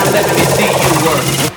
let me see you work.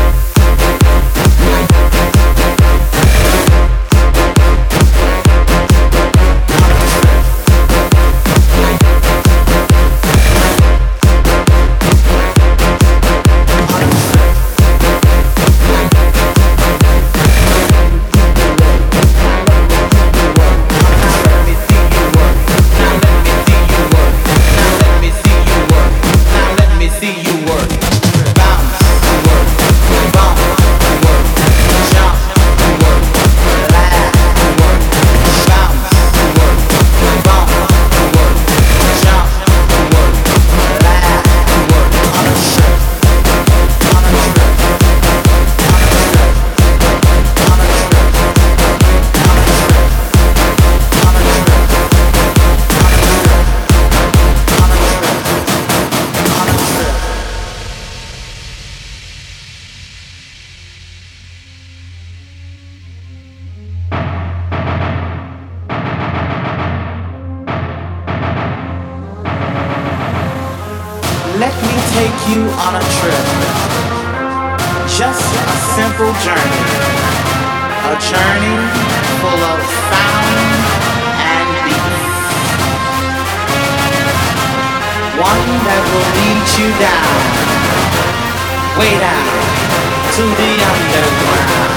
Let me take you on a trip. Just a simple journey. A journey full of sound and beats. One that will lead you down, way down to the underground.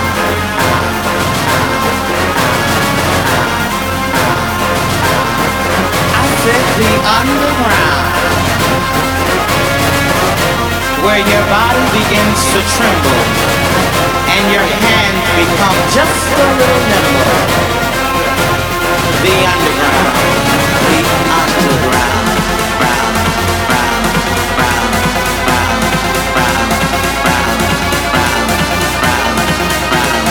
I said the underground. Where your body begins to tremble and your hands become just a little nimble. The underground, the underground, round, round, round, round, round, round, round, round, round,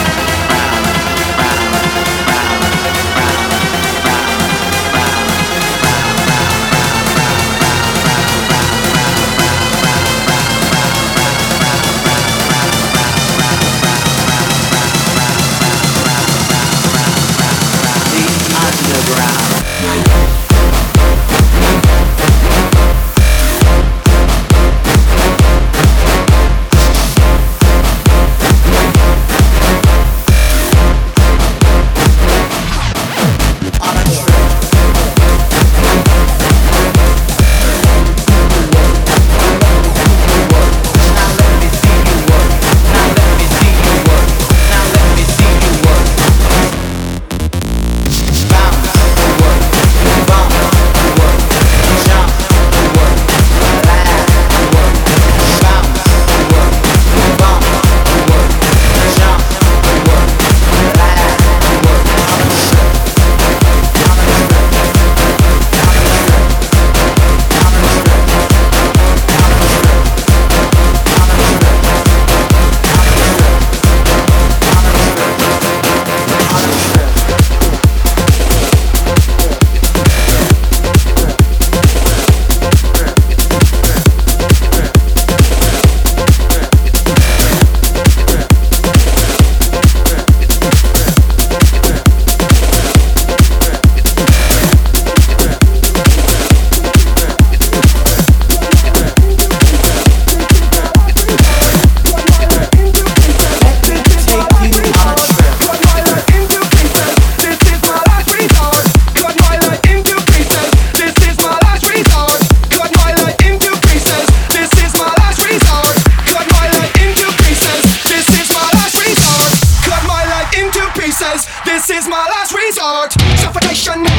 This is my last resort. Suffocation.